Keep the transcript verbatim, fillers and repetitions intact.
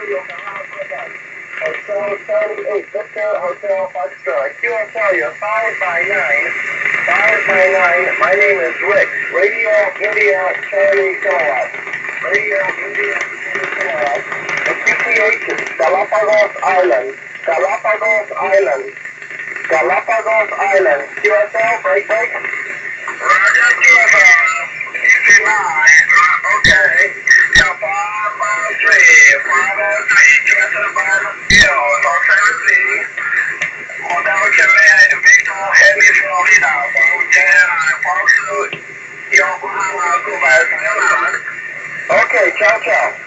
Hotel seventy-eight, Victor Hotel Foxtrot. Q S L, you're five by nine. five by nine. My name is Rick. Radio India Charlie Kilowatt. Radio India Charlie Kilowatt. The Q T H is Galapagos Island. Galapagos Island. Galapagos Island. Q S L, break, break. Roger, Q S L. Easy line. Okay. Yeah, five five three. five oh three. Q S L bottom. Yo, so seventy. Hotel Charlie Victor Heavy Florida. Hotel Fox Yokohama. Okay, ciao, ciao.